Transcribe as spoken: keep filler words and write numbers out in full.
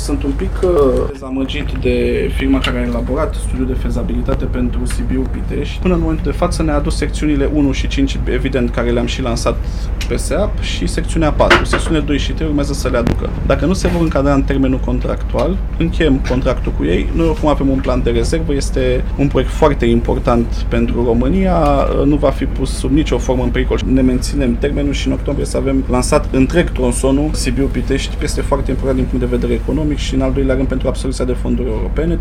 Sunt un pic uh, dezamăgit de firma care a elaborat studiul de fezabilitate pentru Sibiu Pitești. Până în momentul de față ne-a adus secțiunile unu și cinci, evident, care le-am și lansat pe S E A P, și secțiunea patru. Secțiunile doi și trei urmează să le aducă. Dacă nu se vor încadra în termenul contractual, încheiem contractul cu ei. Noi oricum avem un plan de rezervă, este un proiect foarte important pentru România, nu va fi pus sub nicio formă în pericol. Ne menținem termenul și în octombrie să avem lansat întreg tronsonul Sibiu Pitești. Este foarte important din punct de vedere economic și în al doilea rând pentru absorbția de fonduri europene.